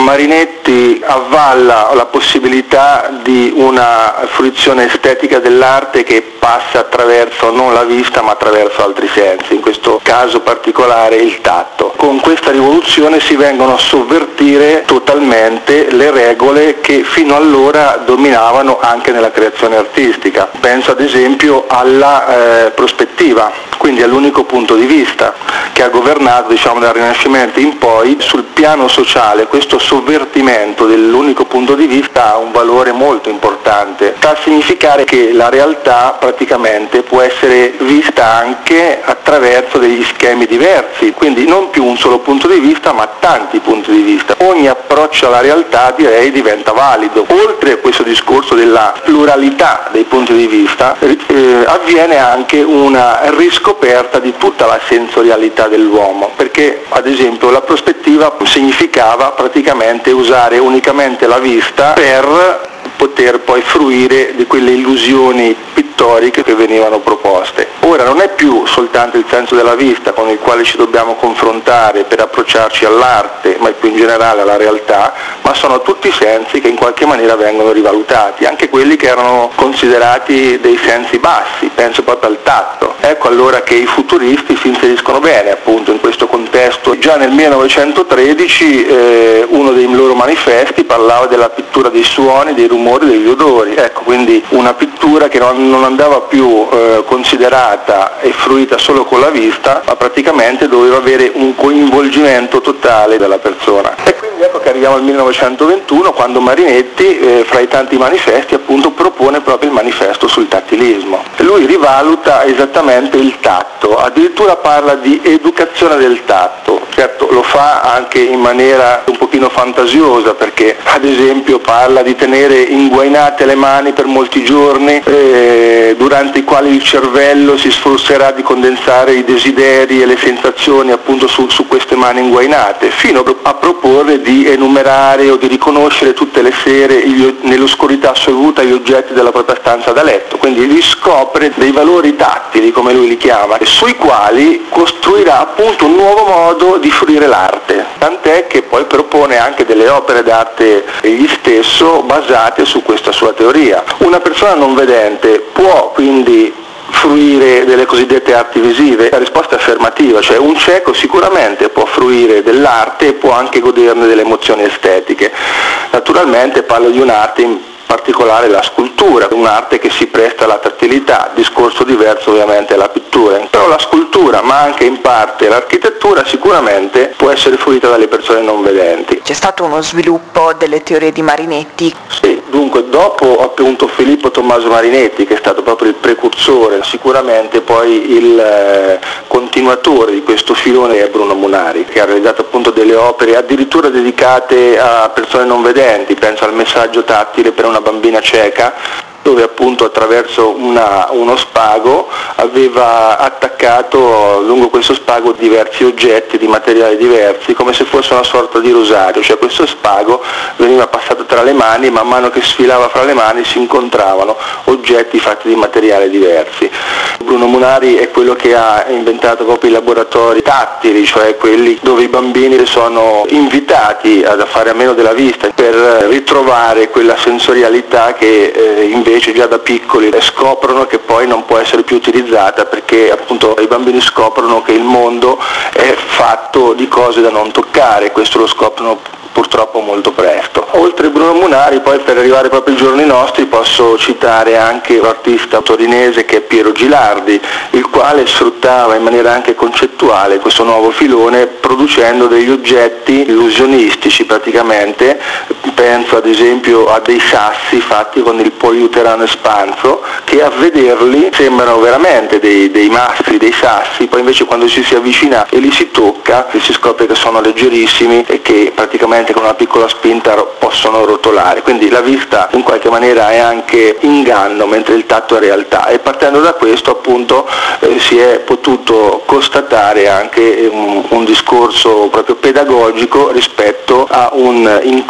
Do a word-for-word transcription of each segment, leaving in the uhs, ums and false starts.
Marinetti avvalla la possibilità di una fruizione estetica dell'arte che passa attraverso non la vista ma attraverso altri sensi, in questo caso particolare il tatto. Con questa rivoluzione si vengono a sovvertire totalmente le regole che fino allora dominavano anche nella creazione artistica. Penso ad esempio alla eh, prospettiva, quindi all'unico punto di vista che ha governato, diciamo, dal Rinascimento in poi. Sul piano sociale questo sovvertimento dell'unico punto di vista ha un valore molto importante, sta a significare che la realtà praticamente può essere vista anche attraverso degli schemi diversi, quindi non più un solo punto di vista ma tanti punti di vista. Ogni approccio alla realtà, direi, diventa valido. Oltre a questo discorso della pluralità dei punti di vista eh, avviene anche una riscoperta di tutta la sensorialità dell'uomo, perché ad esempio la prospettiva significava praticamente usare unicamente la vista per poter poi fruire di quelle illusioni pittoriche che venivano proposte. Ora non è più soltanto il senso della vista con il quale ci dobbiamo confrontare per approcciarci all'arte, ma più in generale alla realtà, ma sono tutti sensi che in qualche maniera vengono rivalutati, anche quelli che erano considerati dei sensi bassi, penso proprio al tatto. Ecco allora che i futuristi si inseriscono bene appunto in questo contesto. Già nel millenovecentotredici eh, uno dei loro manifesti parlava della pittura dei suoni, dei rumori, degli odori. Ecco, quindi una pittura che non, non andava più eh, considerata e fruita solo con la vista, ma praticamente doveva avere un coinvolgimento totale della persona. E quindi ecco che arriviamo al millenovecentoventuno, quando Marinetti, eh, fra i tanti manifesti, appunto propone proprio il manifesto sul tattilismo. Lui rivaluta esattamente il tatto, addirittura parla di educazione del tatto. Certo, lo fa anche in maniera un pochino fantasiosa, perché ad esempio parla di tenere inguainate le mani per molti giorni, eh, durante i quali il cervello si sforzerà di condensare i desideri e le sensazioni appunto su, su queste mani inguainate, fino a proporre di enumerare o di riconoscere tutte le sere gli, nell'oscurità assoluta gli oggetti della propria stanza da letto. Quindi riscopre dei valori tattili, come lui li chiama, sui quali costruirà appunto un nuovo modo di fruire l'arte, tant'è che poi propone anche delle opere d'arte egli stesso basate su questa sua teoria. Una persona non vedente può quindi fruire delle cosiddette arti visive? La risposta è affermativa, cioè un cieco sicuramente può fruire dell'arte e può anche goderne delle emozioni estetiche. Naturalmente parlo di un'arte in particolare la scultura, un'arte che si presta alla tattilità, discorso diverso ovviamente alla pittura, però la scultura ma anche in parte l'architettura sicuramente può essere fruita dalle persone non vedenti. C'è stato uno sviluppo delle teorie di Marinetti? Sì, dunque dopo appunto Filippo Tommaso Marinetti, che è stato proprio il precursore, sicuramente poi il eh, continuatore di questo filone è Bruno Munari, che ha realizzato appunto delle opere addirittura dedicate a persone non vedenti, penso al messaggio tattile per una bambina cieca, dove appunto attraverso una, uno spago aveva attaccato lungo questo spago diversi oggetti di materiali diversi, come se fosse una sorta di rosario, cioè questo spago veniva passato tra le mani e man mano che sfilava fra le mani si incontravano oggetti fatti di materiali diversi. Bruno Munari è quello che ha inventato proprio i laboratori tattili, cioè quelli dove i bambini sono invitati a fare a meno della vista per ritrovare quella sensorialità che eh, invece già da piccoli scoprono che poi non può essere più utilizzata, perché appunto i bambini scoprono che il mondo è fatto di cose da non toccare, questo lo scoprono purtroppo molto presto. Oltre Bruno Munari, poi per arrivare proprio ai giorni nostri posso citare anche un artista torinese che è Piero Gilardi, il quale sfruttava in maniera anche concettuale questo nuovo filone producendo degli oggetti illusionistici praticamente. Penso ad esempio a dei sassi fatti con il poliuterano espanso che a vederli sembrano veramente dei, dei mastri, dei sassi, poi invece quando ci si avvicina e li si tocca si scopre che sono leggerissimi e che praticamente con una piccola spinta possono rotolare, quindi la vista in qualche maniera è anche inganno mentre il tatto è realtà, e partendo da questo appunto eh, si è potuto constatare anche un, un discorso proprio pedagogico rispetto a un incontro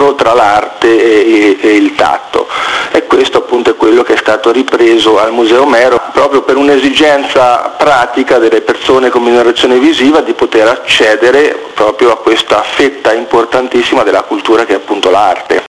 scontro tra l'arte e, e, e il tatto, e questo appunto è quello che è stato ripreso al Museo Omero proprio per un'esigenza pratica delle persone con minorazione visiva di poter accedere proprio a questa fetta importantissima della cultura che è appunto l'arte.